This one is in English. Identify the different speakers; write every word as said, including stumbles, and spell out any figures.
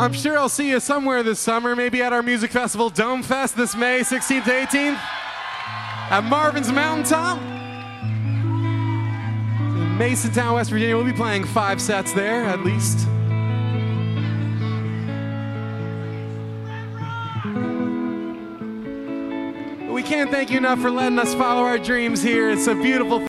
Speaker 1: I'm sure I'll see you somewhere this summer, maybe at our music festival Dome Fest this May sixteenth to eighteenth at Marvin's Mountaintop in Masontown, West Virginia. We'll be playing five sets there at least. We can't thank you enough for letting us follow our dreams here. It's a beautiful